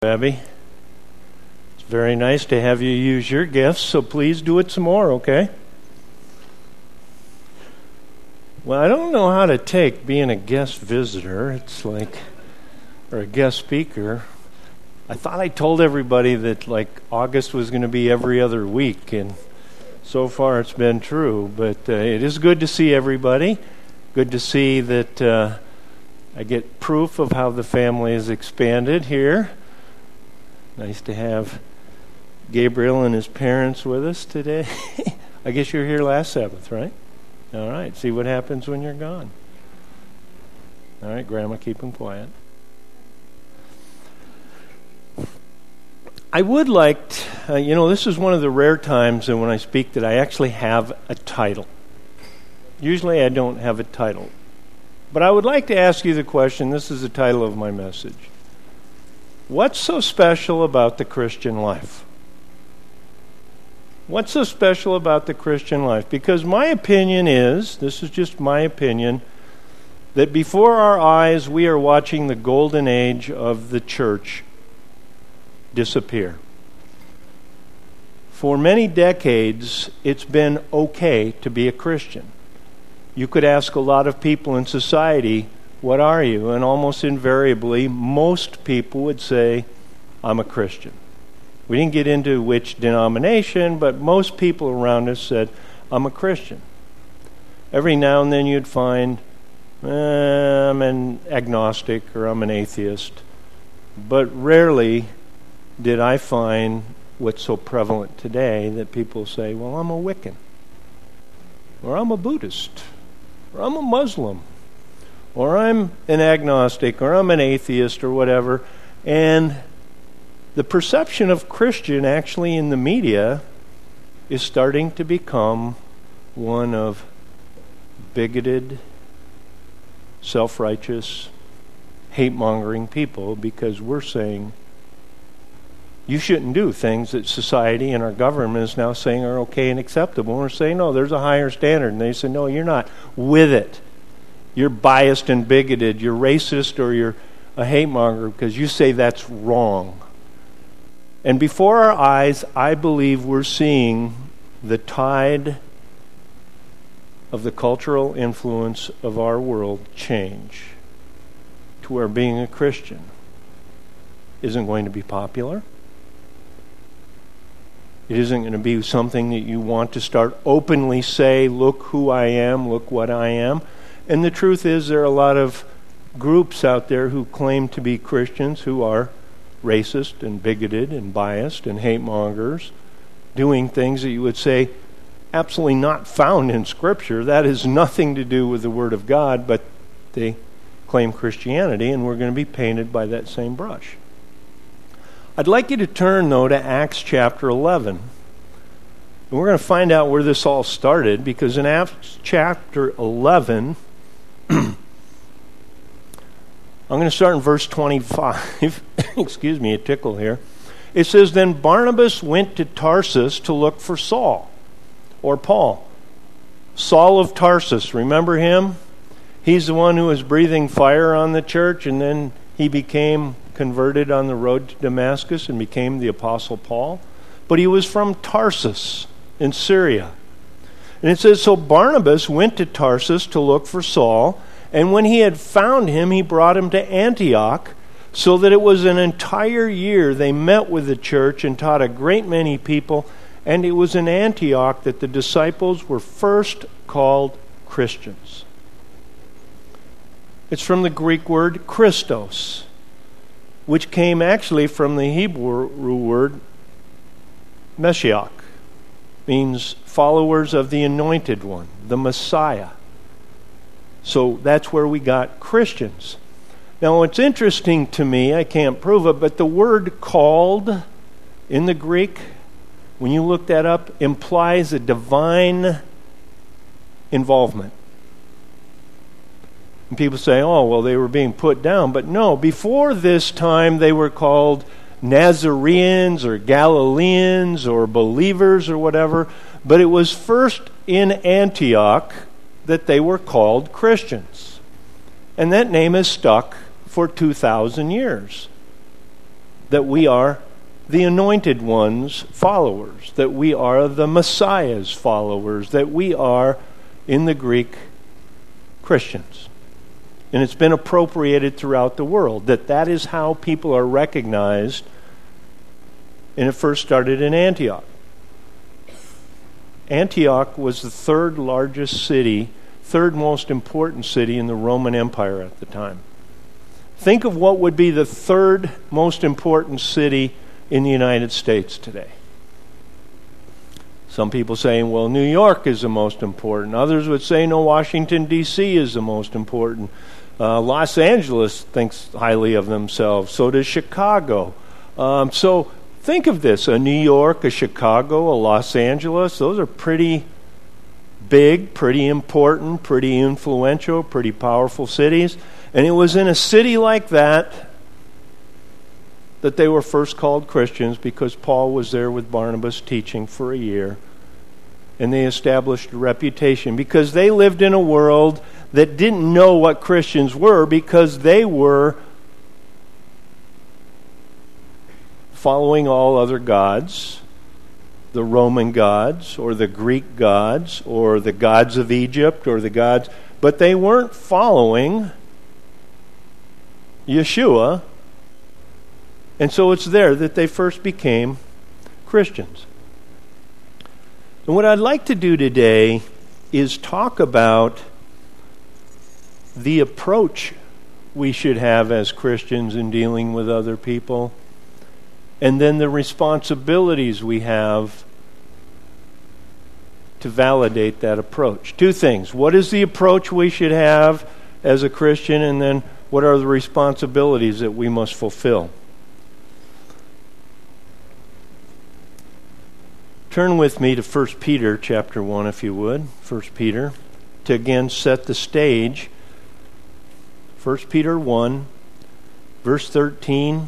Abby. It's very nice to have you use your gifts, so please do it some more, okay? Well, I don't know how to take being a guest visitor. It's like, or a guest speaker. I thought I told everybody that August was going to be every other week, and so far it's been true. But it is good to see everybody. Good to see that I get proof of how the family has expanded here. Nice to have Gabriel and his parents with us today. I guess you were here last Sabbath, right? All right. See what happens when you're gone. All right, Grandma, keep them quiet. I would like to, this is one of the rare times when I speak that I actually have a title. Usually I don't have a title. But I would like to ask you the question, this is the title of my message. What's so special about the Christian life? What's so special about the Christian life? Because my opinion is, this is just my opinion, that before our eyes we are watching the golden age of the church disappear. For many decades, it's been okay to be a Christian. You could ask a lot of people in society, what are you? And almost invariably, most people would say, I'm a Christian. We didn't get into which denomination, but most people around us said, I'm a Christian. Every now and then you'd find, I'm an agnostic or I'm an atheist. But rarely did I find what's so prevalent today that people say, well, I'm a Wiccan, or I'm a Buddhist, or I'm a Muslim, or I'm an agnostic, or I'm an atheist, or whatever. And the perception of Christian actually in the media is starting to become one of bigoted, self-righteous, hate-mongering people, because we're saying you shouldn't do things that society and our government is now saying are okay and acceptable. And we're saying, no, there's a higher standard. And they say, no, you're not with it. You're biased and bigoted. You're racist, or you're a hate monger because you say that's wrong. And before our eyes, I believe we're seeing the tide of the cultural influence of our world change to where being a Christian isn't going to be popular. It isn't going to be something that you want to start openly say, look who I am, look what I am. And the truth is, there are a lot of groups out there who claim to be Christians who are racist and bigoted and biased and hate mongers, doing things that you would say absolutely not found in Scripture. That has nothing to do with the Word of God, but they claim Christianity, and we're going to be painted by that same brush. I'd like you to turn, though, to Acts chapter 11. And we're going to find out where this all started, because in Acts chapter 11, I'm going to start in verse 25. Excuse me, a tickle here. It says, Then Barnabas went to Tarsus to look for Saul, or Paul. Saul of Tarsus, remember him? He's the one who was breathing fire on the church, and then he became converted on the road to Damascus and became the Apostle Paul. But he was from Tarsus in Syria. And it says, So Barnabas went to Tarsus to look for Saul, and when he had found him, he brought him to Antioch, so that it was an entire year they met with the church and taught a great many people. And it was in Antioch that the disciples were first called Christians. It's from the Greek word Christos, which came actually from the Hebrew word Meshiach, means followers of the Anointed One, the Messiah. So that's where we got Christians. Now, what's interesting to me, I can't prove it, but the word called in the Greek, when you look that up, implies a divine involvement. And people say, oh, well, they were being put down. But no, before this time, they were called Nazareans or Galileans or believers or whatever. But it was first in Antioch that they were called Christians. And that name has stuck for 2,000 years. that we are the Anointed One's followers, that we are the Messiah's followers, that we are, in the Greek, Christians. And it's been appropriated throughout the world, that is how people are recognized, and it first started in Antioch. Antioch was the third most important city in the Roman Empire at the time. Think of what would be the third most important city in the United States today. Some people saying, well, New York is the most important. Others would say, no, Washington, D.C. is the most important. Los Angeles thinks highly of themselves. So does Chicago. So think of this, a New York, a Chicago, a Los Angeles. Those are pretty big, pretty important, pretty influential, pretty powerful cities. And it was in a city like that they were first called Christians, because Paul was there with Barnabas teaching for a year. And they established a reputation because they lived in a world that didn't know what Christians were, because they were following all other gods, the Roman gods or the Greek gods or the gods of Egypt or the gods, but they weren't following Yeshua. And so it's there that they first became Christians. And what I'd like to do today is talk about the approach we should have as Christians in dealing with other people, and then the responsibilities we have to validate that approach. Two things. What is the approach we should have as a Christian, and then what are the responsibilities that we must fulfill? Turn with me to 1 Peter chapter 1, if you would. 1 Peter, to again set the stage. 1 Peter 1, verse 13.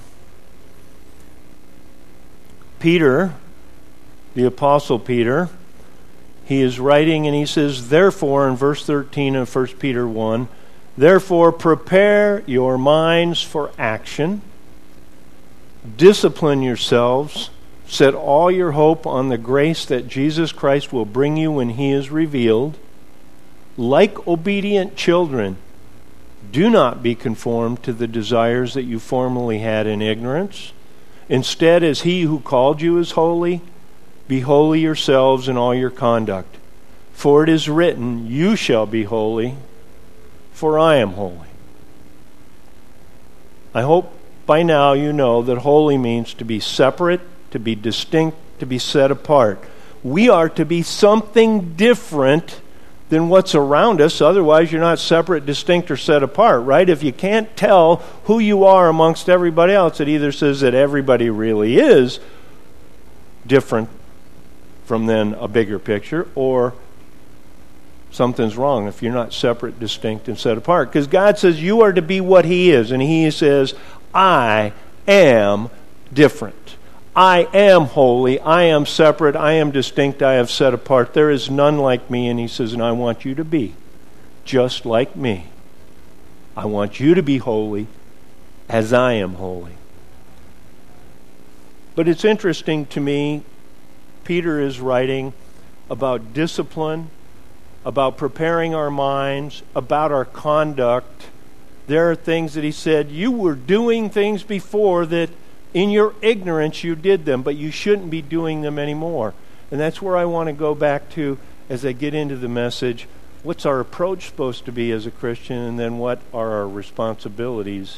Peter, the Apostle Peter, he is writing and he says, therefore, in verse 13 of 1 Peter 1, therefore prepare your minds for action, discipline yourselves, set all your hope on the grace that Jesus Christ will bring you when he is revealed. Like obedient children, do not be conformed to the desires that you formerly had in ignorance. Instead, as he who called you is holy, be holy yourselves in all your conduct. For it is written, you shall be holy, for I am holy. I hope by now you know that holy means to be separate, to be distinct, to be set apart. We are to be something different than what's around us. Otherwise, you're not separate, distinct, or set apart, right? If you can't tell who you are amongst everybody else, it either says that everybody really is different from then a bigger picture, or something's wrong if you're not separate, distinct, and set apart. Because God says you are to be what he is, and he says, I am different. I am holy, I am separate, I am distinct, I am set apart. There is none like me, and he says, and I want you to be just like me. I want you to be holy as I am holy. But it's interesting to me, Peter is writing about discipline, about preparing our minds, about our conduct. There are things that he said, you were doing things before that in your ignorance you did them, but you shouldn't be doing them anymore. And that's where I want to go back to as I get into the message. What's our approach supposed to be as a Christian, and then what are our responsibilities?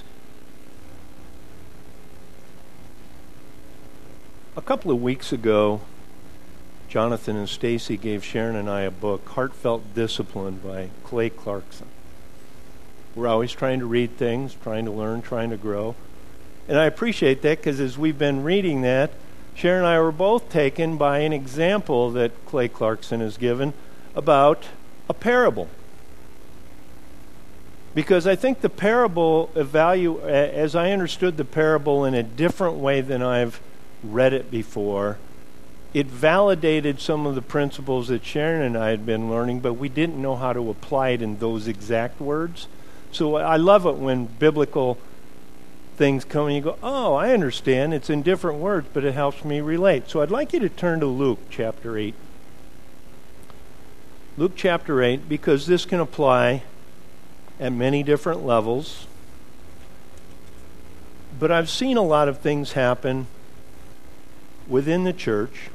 A couple of weeks ago, Jonathan and Stacy gave Sharon and I a book, Heartfelt Discipline by Clay Clarkson. We're always trying to read things, trying to learn, trying to grow. And I appreciate that, because as we've been reading that, Sharon and I were both taken by an example that Clay Clarkson has given about a parable. Because I think the parable as I understood the parable in a different way than I've read it before, it validated some of the principles that Sharon and I had been learning, but we didn't know how to apply it in those exact words. So I love it when biblical things come and you go, oh, I understand. It's in different words, but it helps me relate. So I'd like you to turn to Luke chapter 8. Luke chapter 8, because this can apply at many different levels. But I've seen a lot of things happen within the church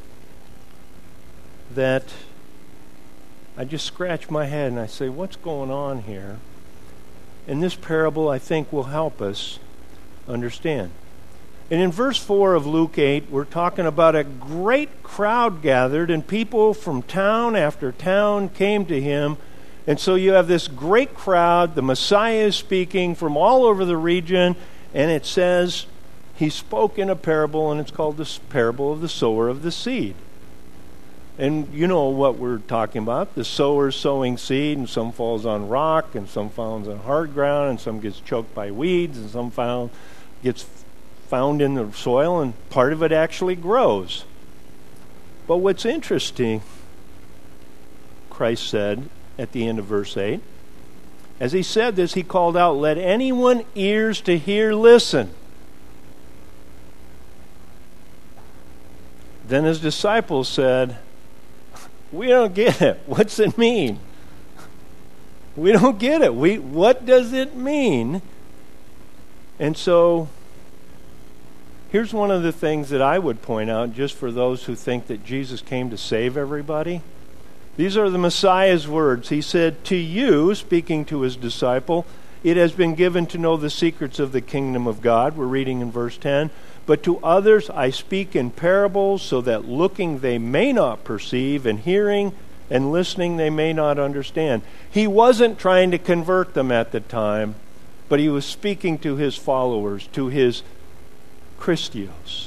that I just scratch my head and I say, what's going on here? And this parable, I think, will help us understand. And in verse 4 of Luke 8, we're talking about a great crowd gathered, and people from town after town came to him. And so you have this great crowd. The Messiah is speaking from all over the region, and it says he spoke in a parable, and it's called the parable of the sower of the seed. And you know what we're talking about. The sower sowing seed, and some falls on rock, and some falls on hard ground, and some gets choked by weeds, and some gets found in the soil, and part of it actually grows. But what's interesting, Christ said at the end of verse 8, as he said this, he called out, "Let anyone ears to hear listen." Then his disciples said, "We don't get it. What's it mean? We don't get it. What does it mean?" And so, here's one of the things that I would point out, just for those who think that Jesus came to save everybody. These are the Messiah's words. He said, "To you," speaking to his disciple, "it has been given to know the secrets of the kingdom of God." We're reading in verse 10. "But to others I speak in parables, so that looking they may not perceive, and hearing and listening they may not understand." He wasn't trying to convert them at the time, but he was speaking to his followers, to his Christios,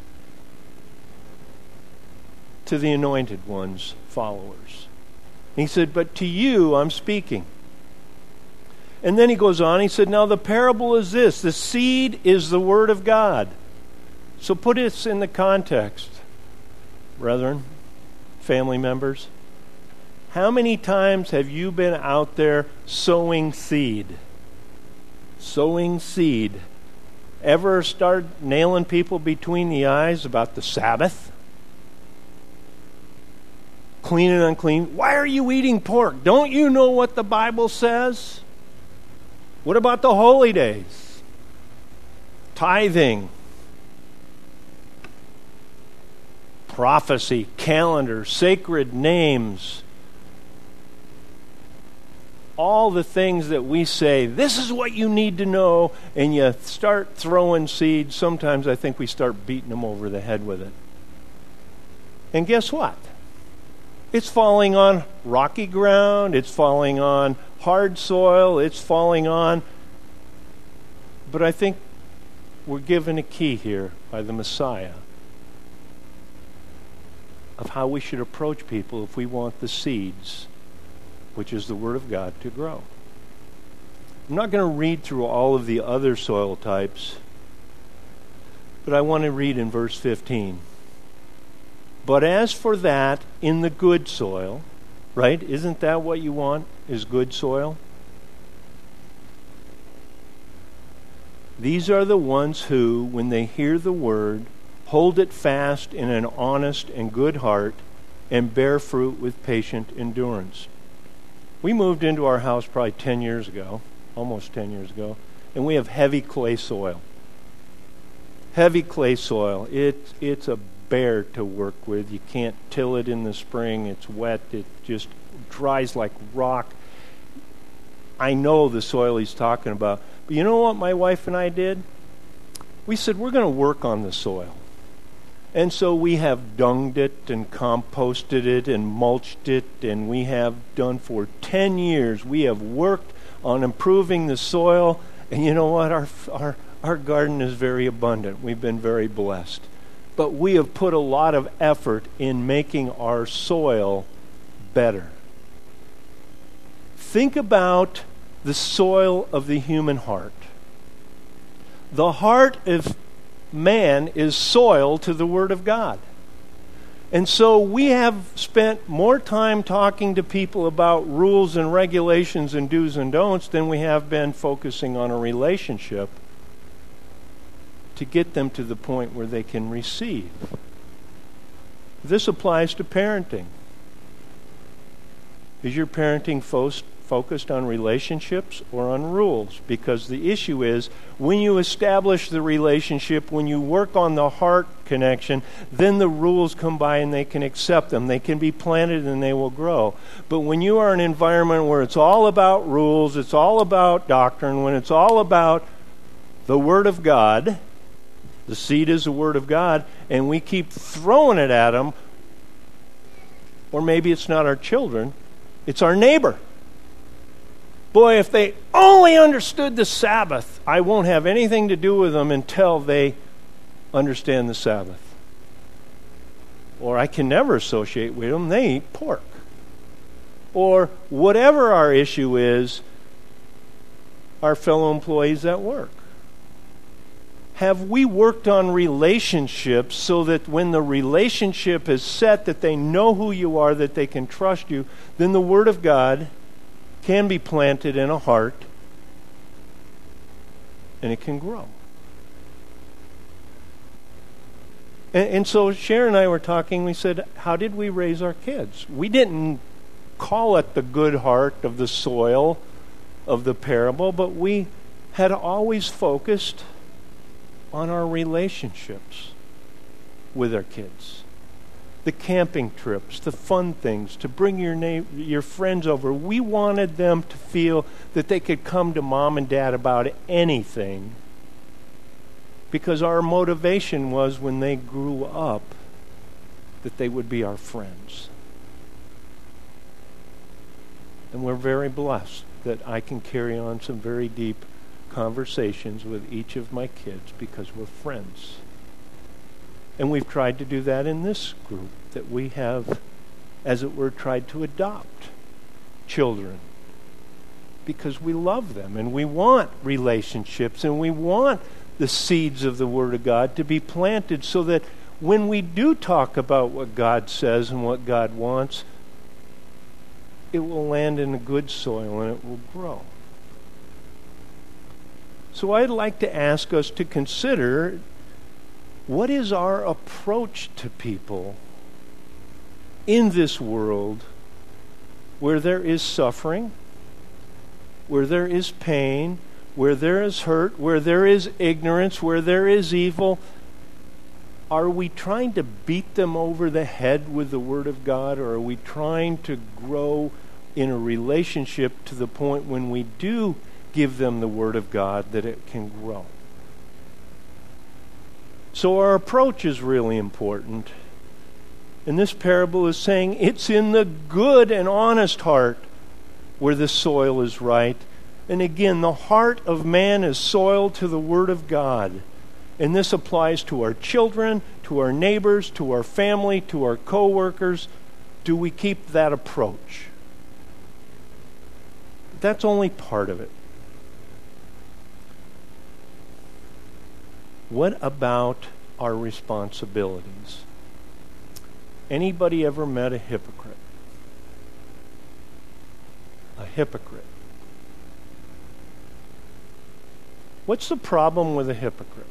to the anointed ones' followers. He said, "But to you I'm speaking." And then he goes on, he said, "Now the parable is this: the seed is the word of God." So put this in the context, brethren, family members. How many times have you been out there sowing seed? Sowing seed. Ever start nailing people between the eyes about the Sabbath? Clean and unclean. Why are you eating pork? Don't you know what the Bible says? What about the holy days? Tithing. Prophecy, calendar, sacred names. All the things that we say, this is what you need to know, and you start throwing seeds. Sometimes I think we start beating them over the head with it. And guess what? It's falling on rocky ground. It's falling on hard soil. It's falling on... But I think we're given a key here by the Messiah of how we should approach people if we want the seeds, which is the Word of God, to grow. I'm not going to read through all of the other soil types, but I want to read in verse 15. "But as for that in the good soil," right? Isn't that what you want, is good soil? "These are the ones who, when they hear the word, hold it fast in an honest and good heart, and bear fruit with patient endurance." We moved into our house probably 10 years ago, almost 10 years ago, and we have heavy clay soil. Heavy clay soil. It's a bear to work with. You can't till it in the spring. It's wet. It just dries like rock. I know the soil he's talking about. But you know what my wife and I did? We said, we're going to work on the soil. And so we have dunged it and composted it and mulched it, and we have done for 10 years. We have worked on improving the soil, and you know what? Our garden is very abundant. We've been very blessed. But we have put a lot of effort in making our soil better. Think about the soil of the human heart. The heart of man is soil to the Word of God. And so we have spent more time talking to people about rules and regulations and do's and don'ts than we have been focusing on a relationship to get them to the point where they can receive. This applies to parenting. Is your parenting focused on relationships or on rules? Because the issue is, when you establish the relationship, when you work on the heart connection, then the rules come by and they can accept them. They can be planted and they will grow. But when you are in an environment where it's all about rules, it's all about doctrine, when it's all about the Word of God, the seed is the Word of God, and we keep throwing it at them, or maybe it's not our children, it's our neighbor. Boy, if they only understood the Sabbath, I won't have anything to do with them until they understand the Sabbath. Or I can never associate with them, they eat pork. Or whatever our issue is, our fellow employees at work. Have we worked on relationships so that when the relationship is set, that they know who you are, that they can trust you, then the Word of God can be planted in a heart and it can grow. And so Sharon and I were talking, we said, how did we raise our kids? We didn't call it the good heart of the soil of the parable, but we had always focused on our relationships with our kids. The camping trips, the fun things, to bring your friends over. We wanted them to feel that they could come to mom and dad about anything, because our motivation was when they grew up that they would be our friends. And we're very blessed that I can carry on some very deep conversations with each of my kids because we're friends. And we've tried to do that in this group, that we have, as it were, tried to adopt children because we love them and we want relationships and we want the seeds of the Word of God to be planted so that when we do talk about what God says and what God wants, it will land in a good soil and it will grow. So I'd like to ask us to consider, what is our approach to people in this world where there is suffering, where there is pain, where there is hurt, where there is ignorance, where there is evil? Are we trying to beat them over the head with the Word of God, or are we trying to grow in a relationship to the point when we do give them the Word of God that it can grow? So our approach is really important. And this parable is saying it's in the good and honest heart where the soil is right. And again, the heart of man is soil to the Word of God. And this applies to our children, to our neighbors, to our family, to our co-workers. Do we keep that approach? That's only part of it. What about our responsibilities? Anybody ever met a hypocrite? A hypocrite. What's the problem with a hypocrite?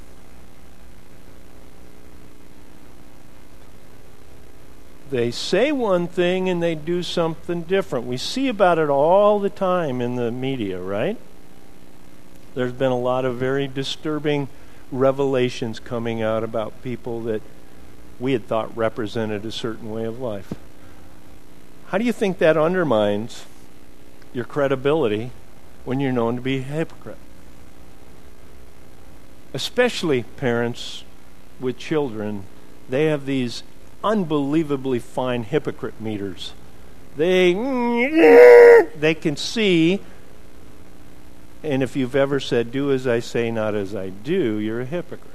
They say one thing and they do something different. We see about it all the time in the media, right? There's been a lot of very disturbing revelations coming out about people that we had thought represented a certain way of life. How do you think that undermines your credibility when you're known to be a hypocrite? Especially parents with children, they have these unbelievably fine hypocrite meters. They can see, and if you've ever said, do as I say, not as I do, you're a hypocrite.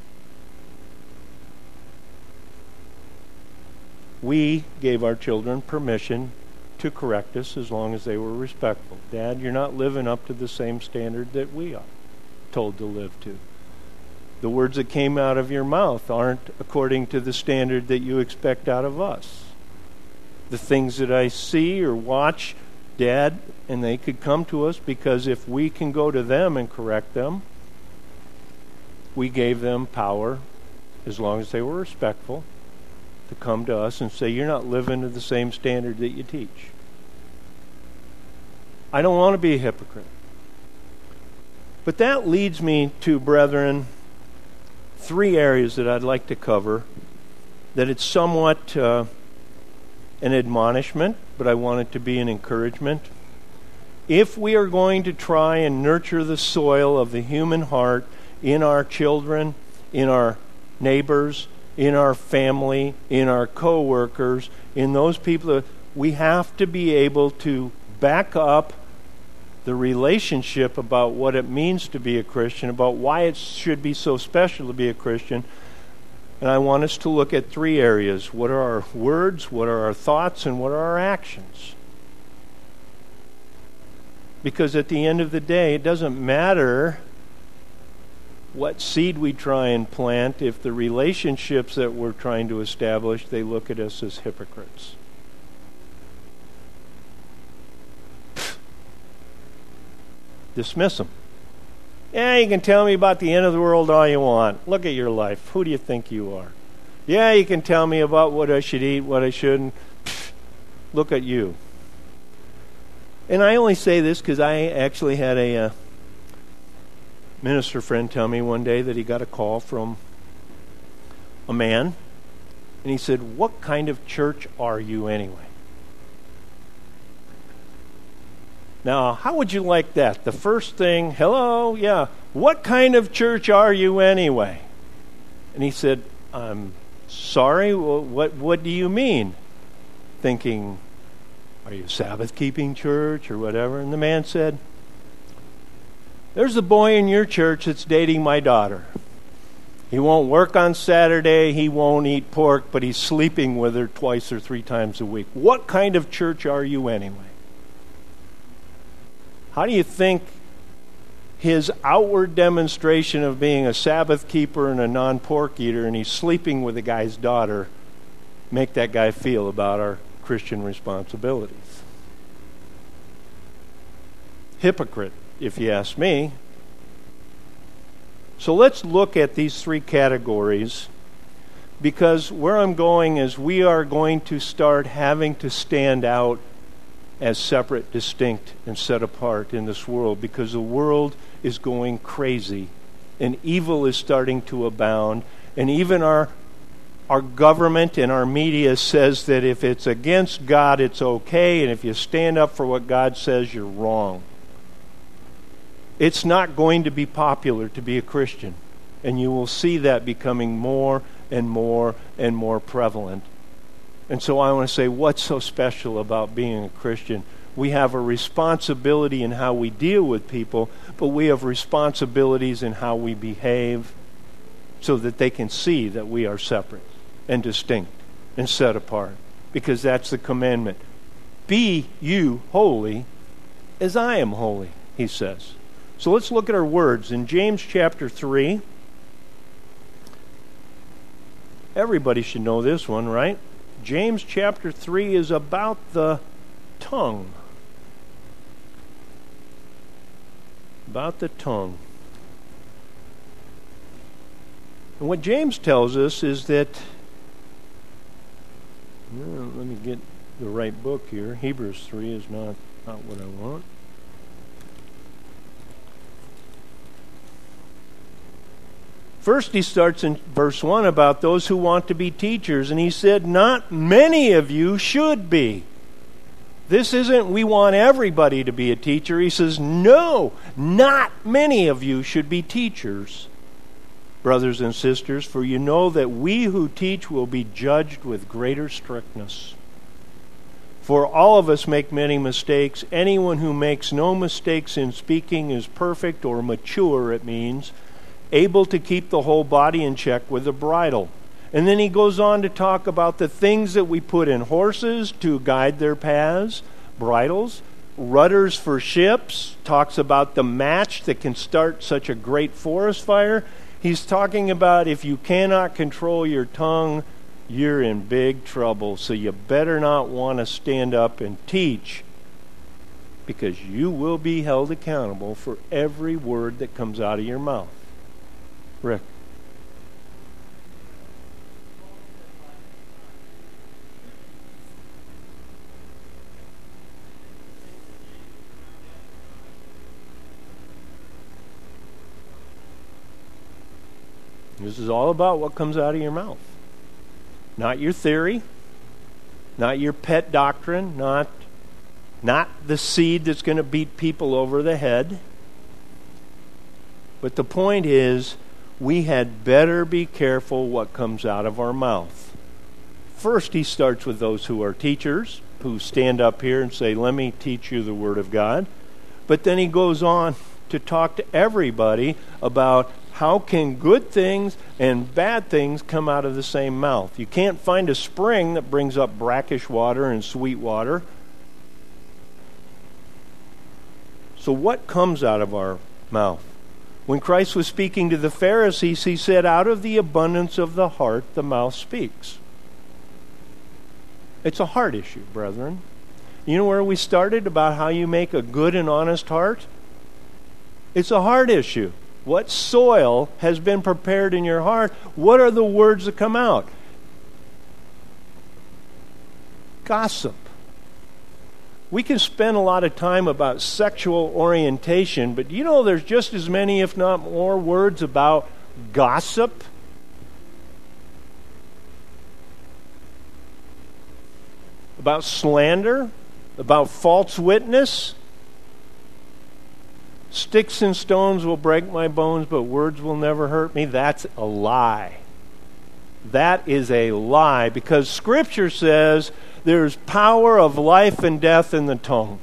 We gave our children permission to correct us as long as they were respectful. Dad, you're not living up to the same standard that we are told to live to. The words that came out of your mouth aren't according to the standard that you expect out of us. The things that I see or watch, Dad, and they could come to us because if we can go to them and correct them, we gave them power, as long as they were respectful, to come to us and say, you're not living to the same standard that you teach. I don't want to be a hypocrite. But that leads me to, brethren, 3 areas that I'd like to cover, that it's somewhat an admonishment, but I want it to be an encouragement. If we are going to try and nurture the soil of the human heart in our children, in our neighbors, in our family, in our co-workers, in those people, we have to be able to back up the relationship about what it means to be a Christian, about why it should be so special to be a Christian. And I want us to look at 3 areas. What are our words, what are our thoughts, and what are our actions? Because at the end of the day, it doesn't matter what seed we try and plant if the relationships that we're trying to establish, they look at us as hypocrites. Dismiss them. Yeah, you can tell me about the end of the world all you want. Look at your life. Who do you think you are? Yeah, you can tell me about what I should eat, what I shouldn't. Look at you. And I only say this because I actually had a minister friend tell me one day that he got a call from a man, and he said, "What kind of church are you anyway?" Now, how would you like that? The first thing, hello, yeah, what kind of church are you anyway? And he said, "I'm sorry, what do you mean?" Thinking, are you a Sabbath-keeping church or whatever? And the man said, "There's a boy in your church that's dating my daughter. He won't work on Saturday, he won't eat pork, but he's sleeping with her 2 or 3 times a week. What kind of church are you anyway?" How do you think his outward demonstration of being a Sabbath keeper and a non-pork eater, and he's sleeping with the guy's daughter, make that guy feel about our Christian responsibilities? Hypocrite, if you ask me. So let's look at these 3 categories, because where I'm going is we are going to start having to stand out as separate, distinct, and set apart in this world, because the world is going crazy and evil is starting to abound, and even our government and our media says that if it's against God, it's okay, and if you stand up for what God says, you're wrong. It's not going to be popular to be a Christian, and you will see that becoming more and more and more prevalent. And so I want to say, what's so special about being a Christian? We have a responsibility in how we deal with people, but we have responsibilities in how we behave so that they can see that we are separate and distinct and set apart, because that's the commandment. Be you holy as I am holy, he says. So let's look at our words. In James chapter 3, everybody should know this one, right? James chapter 3 is about the tongue. About the tongue. And what James tells us is that, let me get the right book here. Hebrews 3 is not what I want. First, he starts in verse 1 about those who want to be teachers, and he said, not many of you should be. This isn't we want everybody to be a teacher. He says, no, not many of you should be teachers, brothers and sisters, for you know that we who teach will be judged with greater strictness. For all of us make many mistakes. Anyone who makes no mistakes in speaking is perfect, or mature, it means, able to keep the whole body in check with a bridle. And then he goes on to talk about the things that we put in horses to guide their paths, bridles, rudders for ships, talks about the match that can start such a great forest fire. He's talking about if you cannot control your tongue, you're in big trouble. So you better not want to stand up and teach, because you will be held accountable for every word that comes out of your mouth. Rick. This is all about what comes out of your mouth. Not your theory, not your pet doctrine, not the seed that's going to beat people over the head. But the point is, we had better be careful what comes out of our mouth. First, he starts with those who are teachers, who stand up here and say, let me teach you the Word of God. But then he goes on to talk to everybody about how can good things and bad things come out of the same mouth. You can't find a spring that brings up brackish water and sweet water. So what comes out of our mouth? When Christ was speaking to the Pharisees, he said, out of the abundance of the heart, the mouth speaks. It's a heart issue, brethren. You know where we started about how you make a good and honest heart? It's a heart issue. What soil has been prepared in your heart? What are the words that come out? Gossip. We can spend a lot of time about sexual orientation, but you know there's just as many, if not more, words about gossip. About slander, about false witness. Sticks and stones will break my bones, but words will never hurt me. That's a lie. That is a lie, because Scripture says there's power of life and death in the tongue.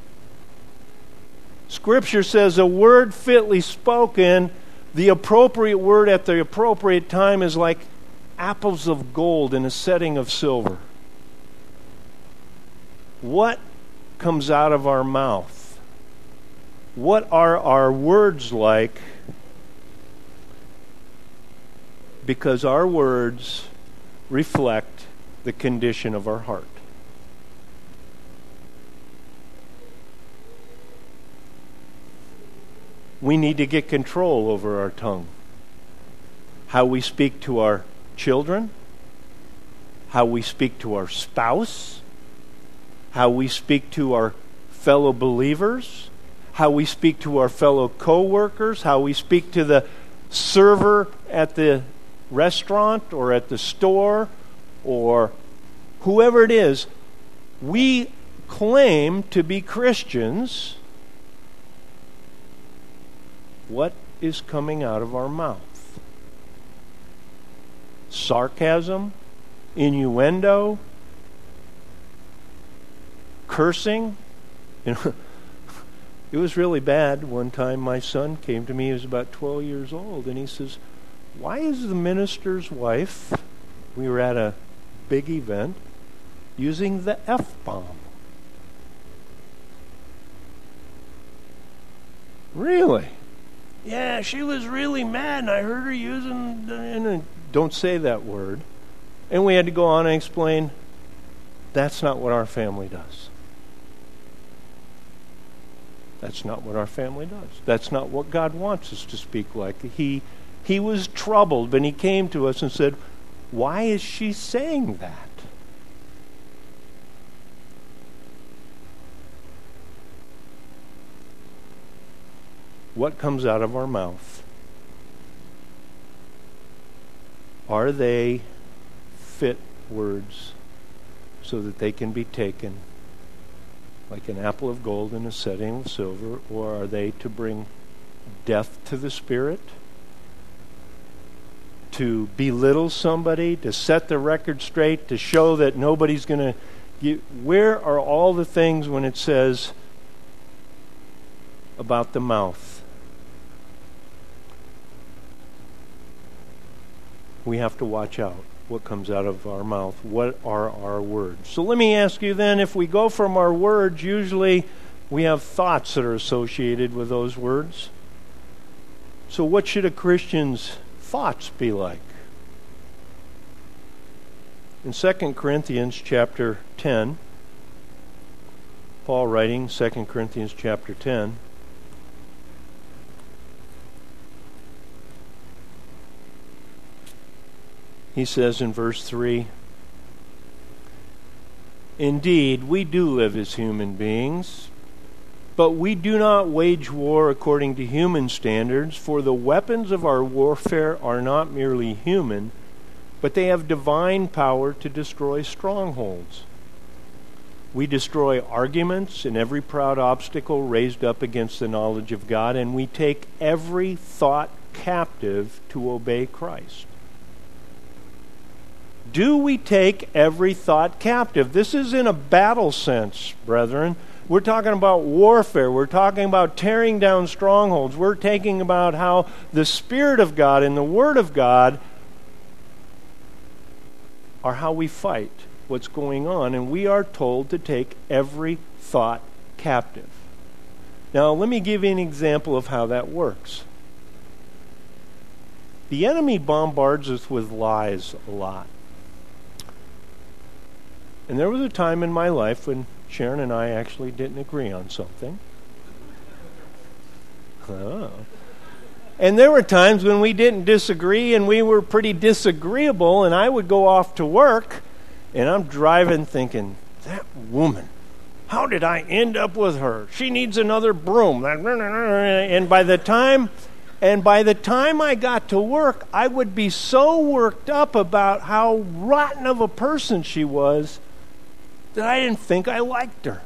Scripture says a word fitly spoken, the appropriate word at the appropriate time, is like apples of gold in a setting of silver. What comes out of our mouth? What are our words like? Because our words reflect the condition of our heart. We need to get control over our tongue. How we speak to our children, how we speak to our spouse, how we speak to our fellow believers, how we speak to our fellow co-workers, how we speak to the server at the restaurant or at the store or whoever it is. We claim to be Christians. What is coming out of our mouth? Sarcasm, innuendo, cursing. You know, it was really bad. One time my son came to me, he was about 12 years old, and he says, why is the minister's wife, we were at a big event, using the F-bomb? Really? Yeah, she was really mad, and I heard her using don't say that word. And we had to go on and explain, that's not what our family does. That's not what our family does. That's not what God wants us to speak like. He was troubled, and he came to us and said, why is she saying that? What comes out of our mouth? Are they fit words so that they can be taken like an apple of gold in a setting of silver, or are they to bring death to the spirit? To belittle somebody, to set the record straight, to show that nobody's going to... Where are all the things when it says about the mouth? We have to watch out what comes out of our mouth. What are our words? So let me ask you then, if we go from our words, usually we have thoughts that are associated with those words. So what should a Christian's thoughts be like? In 2 Corinthians chapter 10, Paul writing, 2 Corinthians chapter 10, He says in verse 3, "Indeed, we do live as human beings, but we do not wage war according to human standards, for the weapons of our warfare are not merely human, but they have divine power to destroy strongholds. We destroy arguments and every proud obstacle raised up against the knowledge of God, and we take every thought captive to obey Christ." Do we take every thought captive? This is in a battle sense, brethren. We're talking about warfare. We're talking about tearing down strongholds. We're talking about how the Spirit of God and the Word of God are how we fight what's going on. And we are told to take every thought captive. Now, let me give you an example of how that works. The enemy bombards us with lies a lot. And there was a time in my life when Sharon and I actually didn't agree on something. Oh. And there were times when we didn't disagree and we were pretty disagreeable, and I would go off to work and I'm driving thinking, that woman, how did I end up with her? She needs another broom. And by the time I got to work, I would be so worked up about how rotten of a person she was that I didn't think I liked her.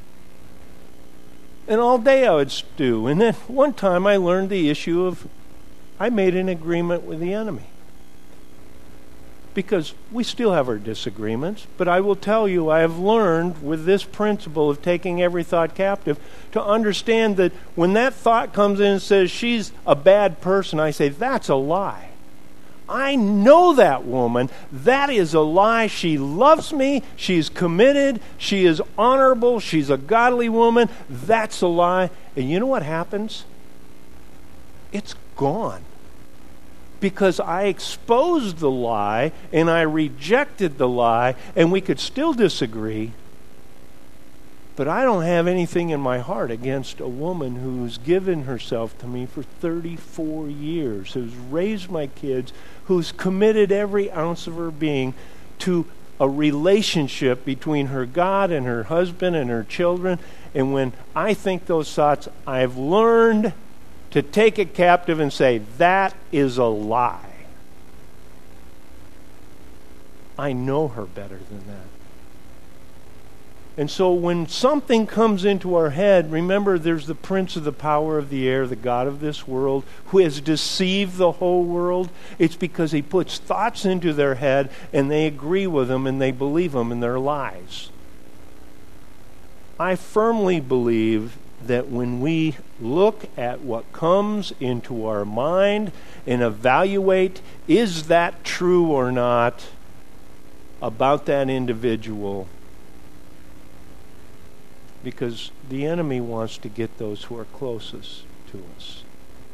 And all day I would stew. And then one time I learned the issue of, I made an agreement with the enemy. Because we still have our disagreements, but I will tell you, I have learned with this principle of taking every thought captive to understand that when that thought comes in and says she's a bad person, I say, that's a lie. I know that woman. That is a lie. She loves me. She's committed. She is honorable. She's a godly woman. That's a lie. And you know what happens? It's gone. Because I exposed the lie and I rejected the lie, and we could still disagree, but I don't have anything in my heart against a woman who's given herself to me for 34 years, who's raised my kids, who's committed every ounce of her being to a relationship between her God and her husband and her children. And when I think those thoughts, I've learned to take it captive and say, that is a lie. I know her better than that. And so when something comes into our head, remember there's the prince of the power of the air, the god of this world, who has deceived the whole world. It's because he puts thoughts into their head and they agree with them and they believe them and they're lies. I firmly believe that when we look at what comes into our mind and evaluate, is that true or not about that individual? Because the enemy wants to get those who are closest to us.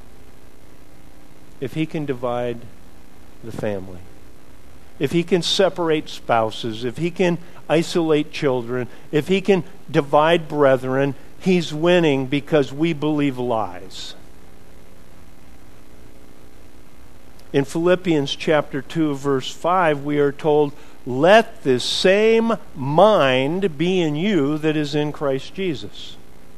If he can divide the family, if he can separate spouses, if he can isolate children, if he can divide brethren, he's winning because we believe lies. In Philippians chapter 2, verse 5, we are told, let this same mind be in you that is in Christ Jesus.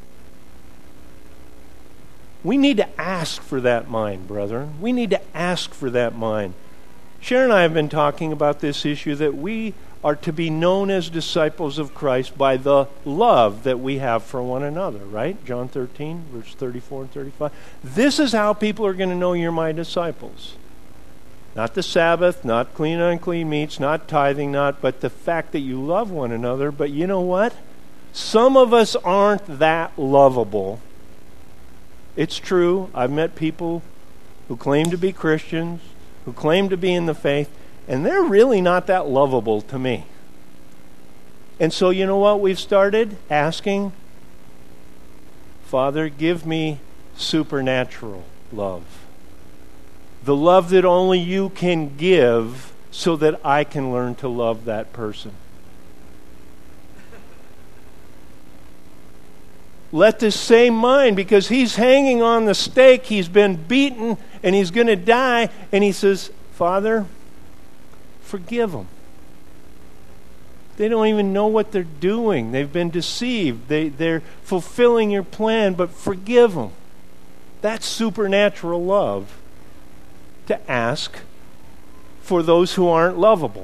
We need to ask for that mind, brethren. We need to ask for that mind. Sharon and I have been talking about this issue that we are to be known as disciples of Christ by the love that we have for one another, right? John 13, verse 34 and 35. This is how people are going to know you're my disciples. Not the Sabbath, not clean unclean meats, not tithing, but the fact that you love one another. But you know what? Some of us aren't that lovable. It's true. I've met people who claim to be Christians, who claim to be in the faith, and they're really not that lovable to me. And so you know what we've started asking? Father, give me supernatural love. The love that only you can give so that I can learn to love that person. Let this same mind, because he's hanging on the stake, he's been beaten, and he's going to die, and he says, Father, Forgive them. They don't even know what they're doing. They've been deceived. They're fulfilling your plan, but forgive them. That's supernatural love, to ask for those who aren't lovable.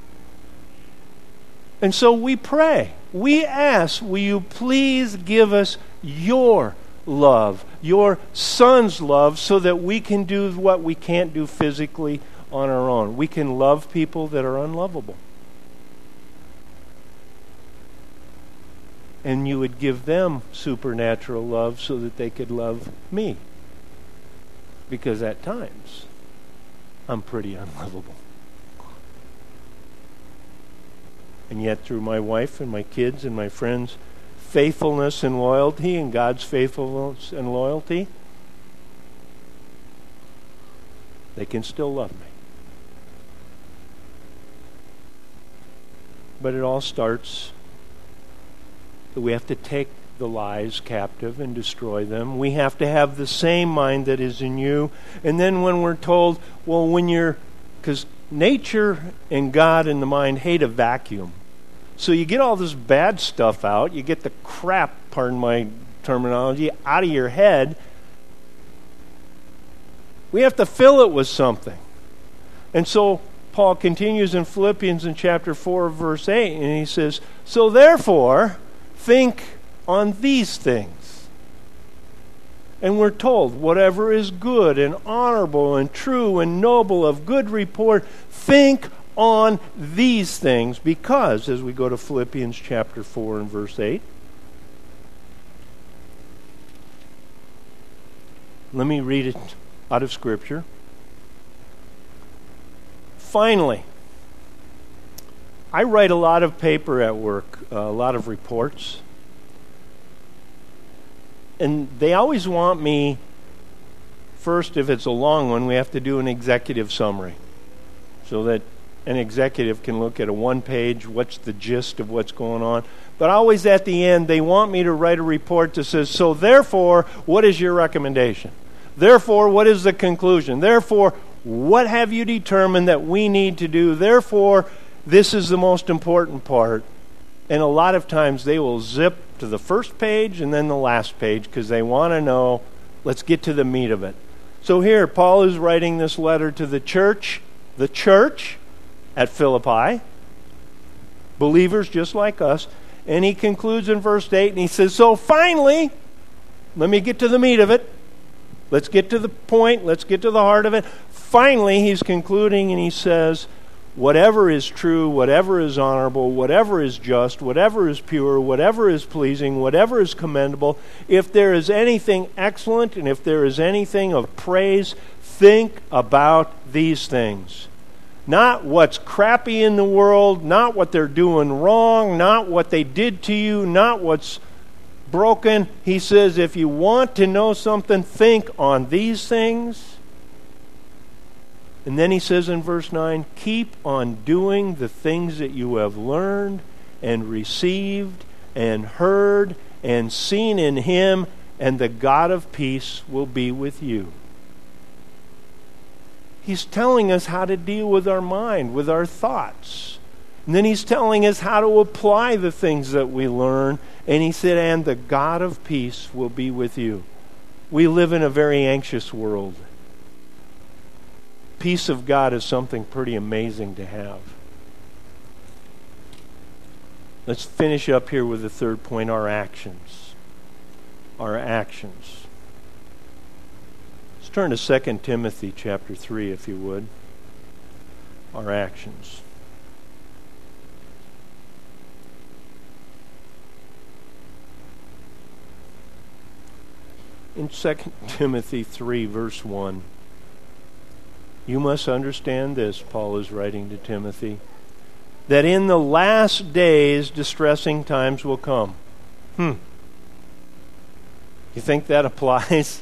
And so we pray. We ask, will you please give us your love, your Son's love, so that we can do what we can't do physically on our own. We can love people that are unlovable. And you would give them supernatural love so that they could love me. Because at times, I'm pretty unlovable. And yet through my wife and my kids and my friends' faithfulness and loyalty and God's faithfulness and loyalty, they can still love me. But it all starts that we have to take the lies captive and destroy them. We have to have the same mind that is in you. And then when we're told, well, because nature and God and the mind hate a vacuum. So you get all this bad stuff out, you get the crap, pardon my terminology, out of your head. We have to fill it with something. And so Paul continues in Philippians in chapter 4, verse 8, and he says, so therefore, think on these things. And we're told, whatever is good and honorable and true and noble, of good report, think on these things, because, as we go to Philippians chapter 4 and verse 8, let me read it out of Scripture. Finally, I write a lot of paper at work, a lot of reports, and they always want me, first, if it's a long one, we have to do an executive summary, so that an executive can look at a one-page, what's the gist of what's going on. But always at the end, they want me to write a report that says, so therefore, what is your recommendation? Therefore, what is the conclusion? Therefore, what have you determined that we need to do? Therefore, this is the most important part. And a lot of times they will zip to the first page and then the last page because they want to know, let's get to the meat of it. So here, Paul is writing this letter to the church at Philippi, believers just like us, and he concludes in verse 8, and he says, so finally, let me get to the meat of it. Let's get to the point. Let's get to the heart of it. Finally, he's concluding, and he says, whatever is true, whatever is honorable, whatever is just, whatever is pure, whatever is pleasing, whatever is commendable, if there is anything excellent, and if there is anything of praise, think about these things. Not what's crappy in the world, not what they're doing wrong, not what they did to you, not what's broken. He says, if you want to know something, think on these things. And then he says in verse 9, keep on doing the things that you have learned and received and heard and seen in him, and the God of peace will be with you. He's telling us how to deal with our mind, with our thoughts. And then he's telling us how to apply the things that we learn. And he said, and the God of peace will be with you. We live in a very anxious world. Peace of God is something pretty amazing to have. Let's finish up here with the third point, our actions. Our actions. Turn to 2 Timothy chapter 3, if you would. Our actions. In 2 Timothy 3, verse 1, you must understand this, Paul is writing to Timothy, that in the last days distressing times will come. You think that applies?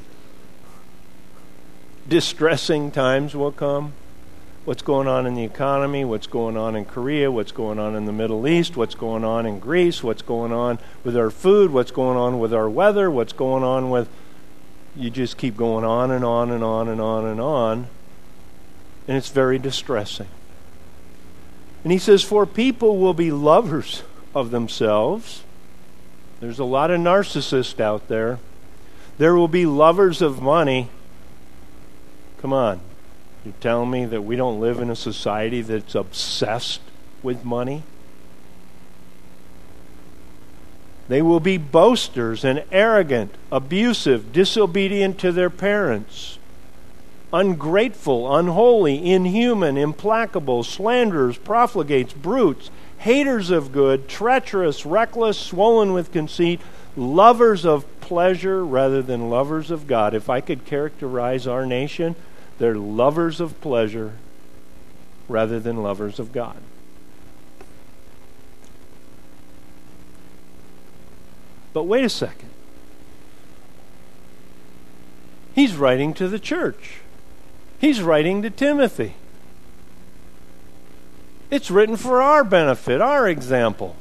Distressing times will come. What's going on in the economy, what's going on in Korea, what's going on in the Middle East, what's going on in Greece, what's going on with our food, what's going on with our weather, what's going on with... You just keep going on and on and on and on and on. And it's very distressing. And he says, for people will be lovers of themselves. There's a lot of narcissists out there. There will be lovers of money. Come on. You're telling me that we don't live in a society that's obsessed with money? They will be boasters and arrogant, abusive, disobedient to their parents, ungrateful, unholy, inhuman, implacable, slanderers, profligates, brutes, haters of good, treacherous, reckless, swollen with conceit, lovers of pleasure rather than lovers of God. If I could characterize our nation, they're lovers of pleasure rather than lovers of God. But wait a second. He's writing to the church. He's writing to Timothy. It's written for our benefit, our example.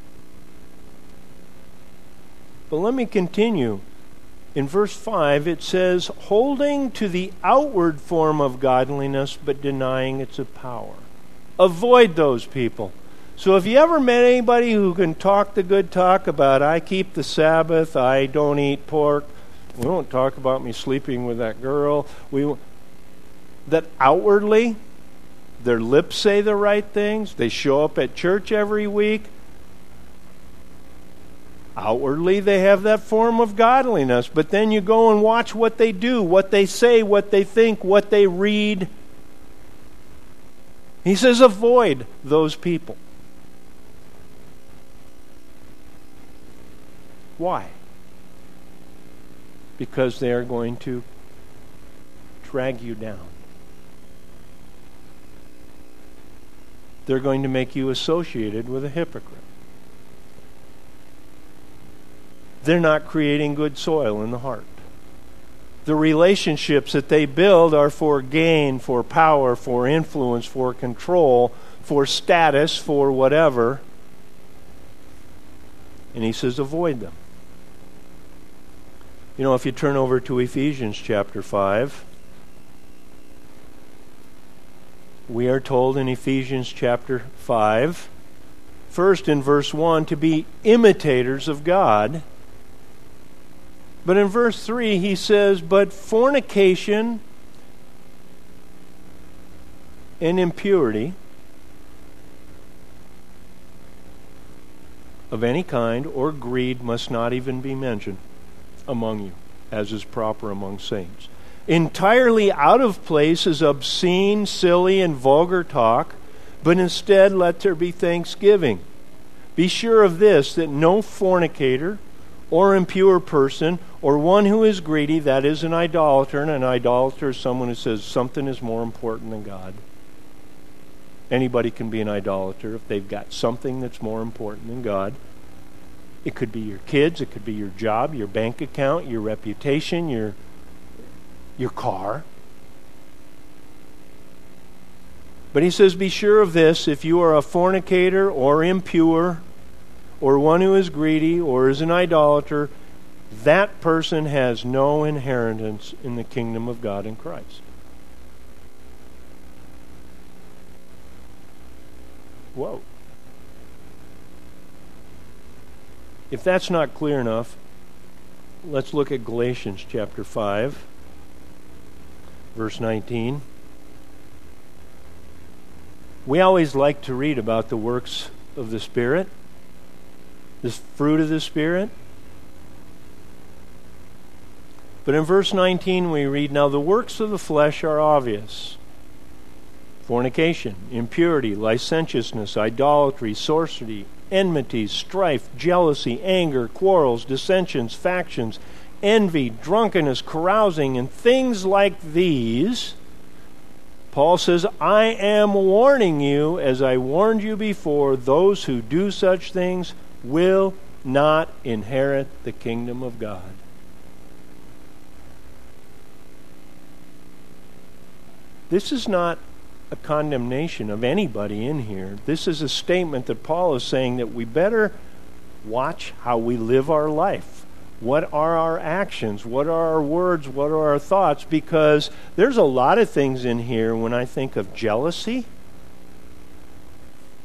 But let me continue. In verse 5, it says, holding to the outward form of godliness, but denying its power. Avoid those people. So if you ever met anybody who can talk the good talk about, I keep the Sabbath, I don't eat pork, we won't talk about me sleeping with that girl, that outwardly, their lips say the right things, they show up at church every week, outwardly they have that form of godliness, but then you go and watch what they do, what they say, what they think, what they read. He says avoid those people. Why? Because they are going to drag you down. They're going to make you associated with a hypocrite. They're not creating good soil in the heart. The relationships that they build are for gain, for power, for influence, for control, for status, for whatever. And he says avoid them. You know, if you turn over to Ephesians chapter 5, we are told in Ephesians chapter 5, first in verse 1, to be imitators of God. But in verse 3, he says, but fornication and impurity of any kind or greed must not even be mentioned among you, as is proper among saints. Entirely out of place is obscene, silly, and vulgar talk, but instead let there be thanksgiving. Be sure of this, that no fornicator or impure person or one who is greedy, that is an idolater, and an idolater is someone who says something is more important than God. Anybody can be an idolater if they've got something that's more important than God. It could be your kids, it could be your job, your bank account, your reputation, your car. But he says, be sure of this, if you are a fornicator or impure, or one who is greedy, or is an idolater, that person has no inheritance in the kingdom of God in Christ. Whoa. If that's not clear enough, let's look at Galatians chapter 5, verse 19. We always like to read about the works of the Spirit, this fruit of the Spirit. But in verse 19 we read, now the works of the flesh are obvious. Fornication, impurity, licentiousness, idolatry, sorcery, enmity, strife, jealousy, anger, quarrels, dissensions, factions, envy, drunkenness, carousing, and things like these. Paul says, I am warning you, as I warned you before, those who do such things will not inherit the kingdom of God. This is not a condemnation of anybody in here. This is a statement that Paul is saying that we better watch how we live our life. What are our actions? What are our words? What are our thoughts? Because there's a lot of things in here when I think of jealousy.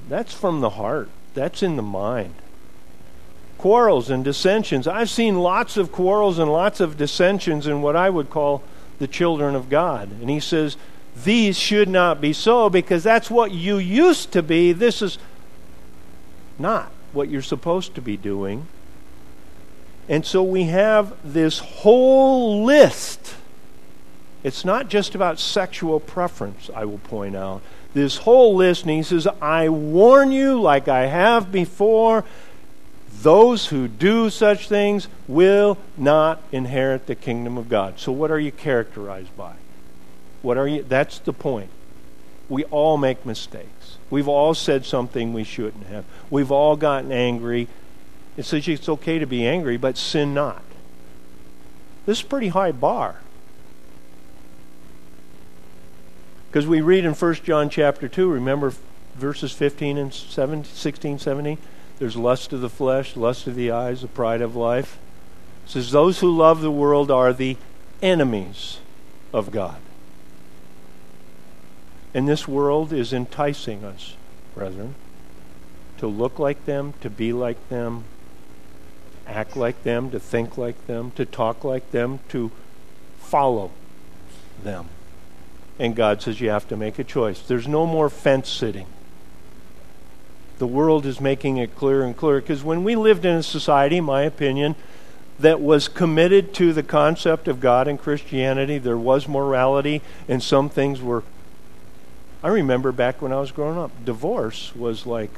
That's from the heart. That's in the mind. Quarrels and dissensions. I've seen lots of quarrels and lots of dissensions in what I would call the children of God. And he says, these should not be so because that's what you used to be. This is not what you're supposed to be doing. And so we have this whole list. It's not just about sexual preference, I will point out. This whole list, and he says, I warn you like I have before, those who do such things will not inherit the kingdom of God. So what are you characterized by? What are you? That's the point. We all make mistakes. We've all said something we shouldn't have. We've all gotten angry. It says it's okay to be angry, but sin not. This is a pretty high bar. Because we read in 1 John chapter 2, remember verses 15 and 16, 17? There's lust of the flesh, lust of the eyes, the pride of life. It says, those who love the world are the enemies of God. And this world is enticing us, brethren, to look like them, to be like them, act like them, to think like them, to talk like them, to follow them. And God says you have to make a choice. There's no more fence sitting. The world is making it clearer and clearer. Because when we lived in a society, in my opinion, that was committed to the concept of God and Christianity, there was morality, and some things were... I remember back when I was growing up, divorce was like...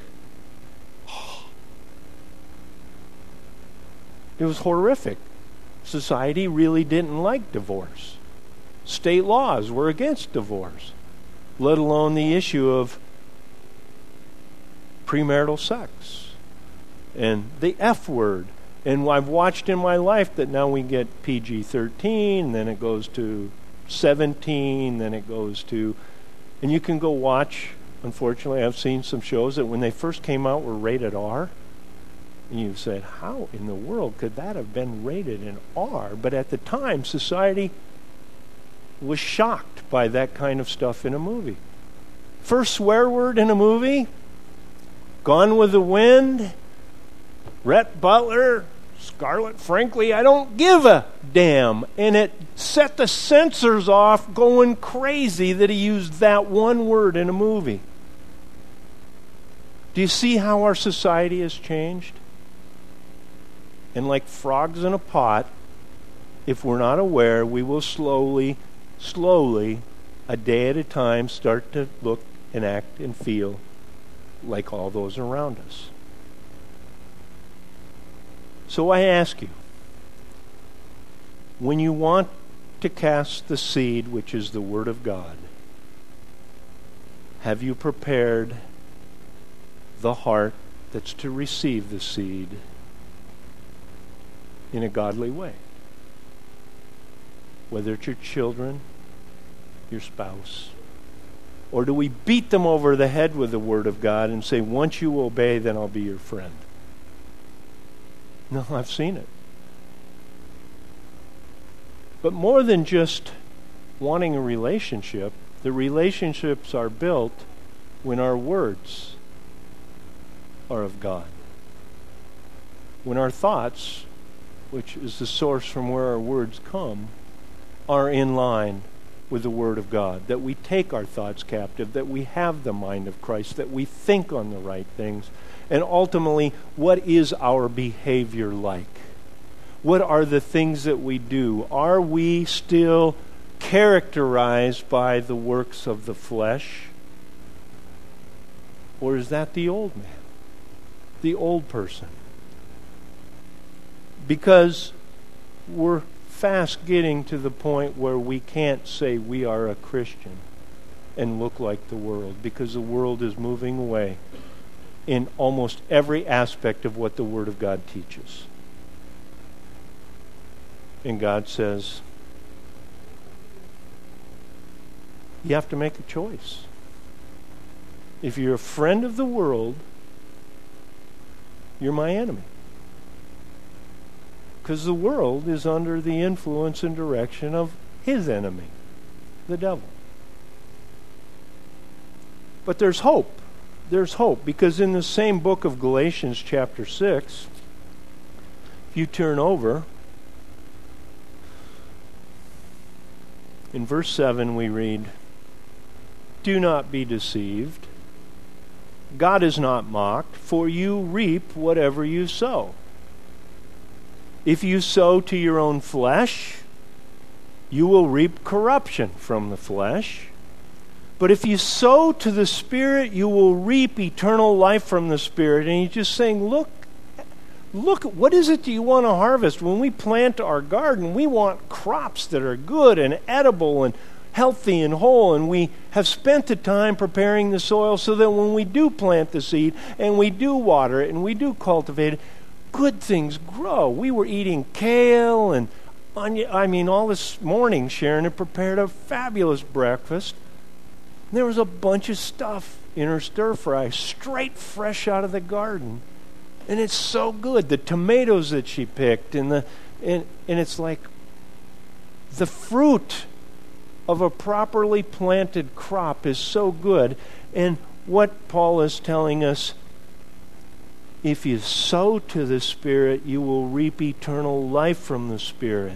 it was horrific. Society really didn't like divorce. State laws were against divorce, let alone the issue of premarital sex and the F word. And I've watched in my life that now we get PG-13, then it goes to 17, then it goes to... And you can go watch, unfortunately, I've seen some shows that when they first came out were rated R. And you said, how in the world could that have been rated in R? But at the time, society was shocked by that kind of stuff in a movie. First swear word in a movie, Gone with the Wind, Rhett Butler, Scarlett, frankly, I don't give a damn. And it set the censors off going crazy that he used that one word in a movie. Do you see how our society has changed? And like frogs in a pot, if we're not aware, we will slowly, a day at a time, start to look and act and feel like all those around us. So I ask you, when you want to cast the seed, which is the Word of God, have you prepared the heart that's to receive the seed in a godly way? Whether it's your children, your spouse, or do we beat them over the head with the Word of God and say, once you obey, then I'll be your friend? No, I've seen it. But more than just wanting a relationship, the relationships are built when our words are of God. When our thoughts, which is the source from where our words come, are in line with the Word of God, that we take our thoughts captive, that we have the mind of Christ, that we think on the right things, and ultimately, what is our behavior like? What are the things that we do? Are we still characterized by the works of the flesh? Or is that the old man? The old person? Because we're fast getting to the point where we can't say we are a Christian and look like the world, because the world is moving away in almost every aspect of what the Word of God teaches. And God says, you have to make a choice. If you're a friend of the world, you're my enemy. Because the world is under the influence and direction of his enemy, the devil. But there's hope. there's hope, because in the same book of Galatians chapter 6, if you turn over, in verse 7 we read, "Do not be deceived. God is not mocked, for you reap whatever you sow. If you sow to your own flesh, you will reap corruption from the flesh. But if you sow to the Spirit, you will reap eternal life from the Spirit." And he's just saying, look, what is it that you want to harvest? When we plant our garden, we want crops that are good and edible and healthy and whole. And we have spent the time preparing the soil so that when we do plant the seed and we do water it and we do cultivate it, good things grow. We were eating kale and onion. All this morning Sharon had prepared a fabulous breakfast. There was a bunch of stuff in her stir fry, straight fresh out of the garden. And it's so good. The tomatoes that she picked, and it's like the fruit of a properly planted crop is so good. And what Paul is telling us, if you sow to the Spirit, you will reap eternal life from the Spirit.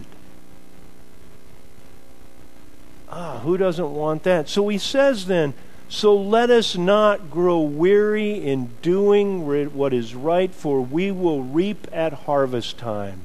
Who doesn't want that? So he says then, "So let us not grow weary in doing what is right, for we will reap at harvest time."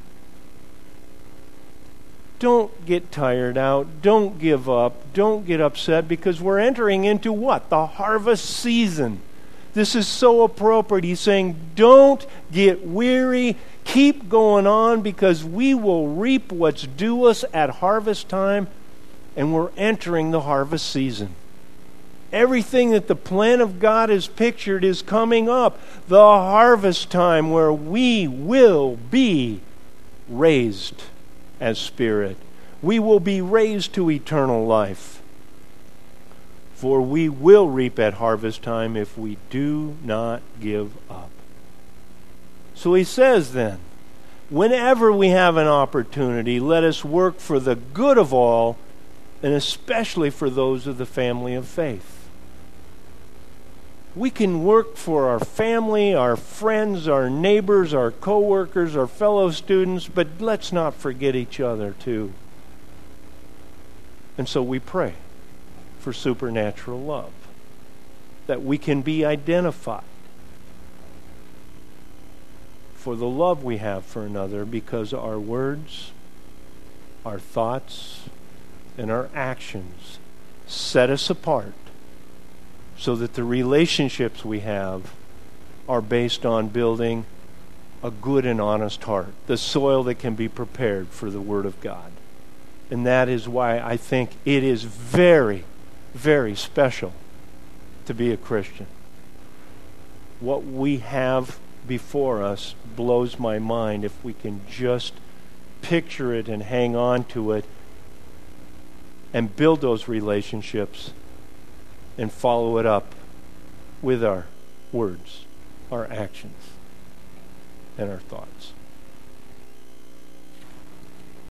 Don't get tired out. Don't give up. Don't get upset, because we're entering into what? The harvest season. This is so appropriate. He's saying, don't get weary. Keep going on, because we will reap what's due us at harvest time, and we're entering the harvest season. Everything that the plan of God is pictured is coming up. The harvest time where we will be raised as spirit. We will be raised to eternal life. For we will reap at harvest time if we do not give up. So he says then, whenever we have an opportunity, let us work for the good of all, and especially for those of the family of faith. We can work for our family, our friends, our neighbors, our co-workers, our fellow students, but let's not forget each other too. And so we pray for supernatural love, that we can be identified for the love we have for another, because our words, our thoughts, and our actions set us apart, so that the relationships we have are based on building a good and honest heart, the soil that can be prepared for the Word of God. And that is why I think it is very, very special to be a Christian. What we have before us blows my mind if we can just picture it and hang on to it and build those relationships and follow it up with our words, our actions, and our thoughts.